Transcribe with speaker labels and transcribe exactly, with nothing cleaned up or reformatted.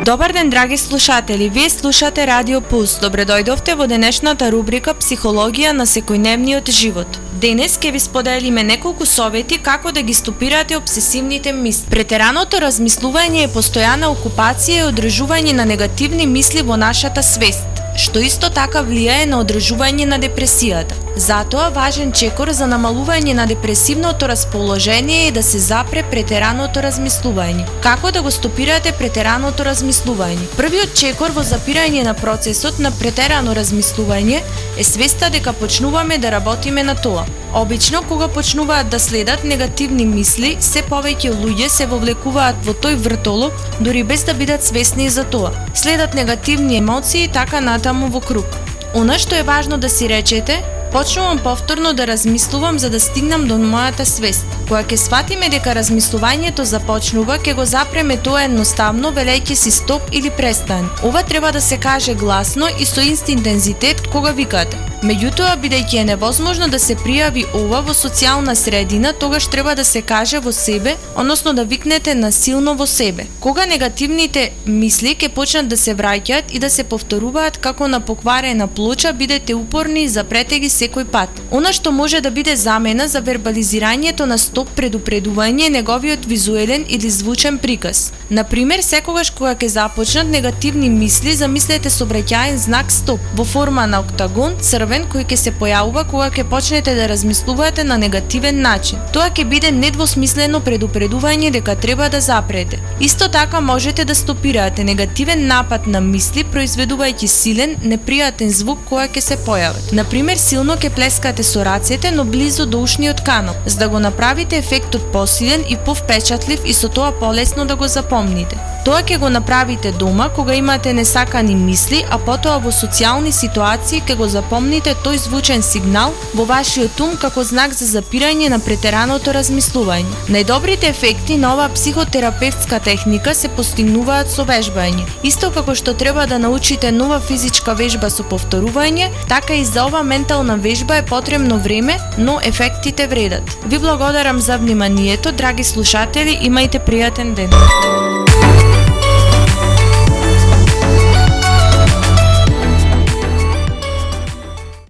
Speaker 1: Добар ден, драги слушатели, вие слушате Радио Пулс. Добре дојдовте во денешната рубрика Психологија на секојдневниот живот. Денес ќе ви споделиме неколку совети како да ги стопирате обсесивните мисли. Претераното размислување е постојана окупација и одржување на негативни мисли во нашата свест, што исто така влијае на одржување на депресијата. Затоа важен чекор за намалување на депресивното расположение е да се запре претераното размислување. Како да го стопирате претераното размислување? Првиот чекор во запирање на процесот на претерано размислување е свеста дека почнуваме да работиме на тоа. Обично, кога почнуваат да следат негативни мисли, се повеќе луѓе се вовлекуваат во тој вртолок, дури без да бидат свесни за тоа. Следат негативни емоции и така натаму во круг. Она што е важно да си речете: почнувам повторно да размислувам за да стигнам до мојата свест. Кога ќе сватиме дека размислувањето започнува, ќе го запреме тоа едноставно, велејќи си стоп или престан. Ова треба да се каже гласно и со ист интензитет кога викате. Меѓутоа, бидејќи е невозможно да се пријави ова во социјална средина, тогаш треба да се каже во себе, односно да викнете насилно во себе. Кога негативните мисли ќе почнат да се враќаат и да се повторуваат како на покварена плоча, бидете упорни и запрете ги секој пат. Она што може да биде замена за вербализирањето на стоп предупредување е неговиот визуелен или звучен приказ. Например, секогаш кога ќе започнат негативни мисли, замислете сообраќаен знак стоп во форма на октагон црвен кој ќе се појавува кога ќе почнете да размислувате на негативен начин. Тоа ќе биде недвосмислено предупредување дека треба да запрете. Исто така можете да стопирате негативен напад на мисли произведувајќи силен, непријатен звук кога ќе се појават. Например, силно ќе плескате со рацете, но близо до ушниот канал, за да го направите ефектот посилен и повпечатлив и со тоа полесно да го запомните. Тоа ќе го направите дома кога имате несакани мисли, а потоа во социјални ситуации ќе го запомните тој звучен сигнал во вашиот ум како знак за запирање на претераното размислување. Најдобрите ефекти на оваа психотерапевтска техника се постигнуваат со вежбање. Исто како што треба да научите нова физичка вежба со повторување, така и за ова ментална вежба е потребно време, но ефектите вредат. Ви благодарам за вниманието, драги слушатели, имајте пријатен ден.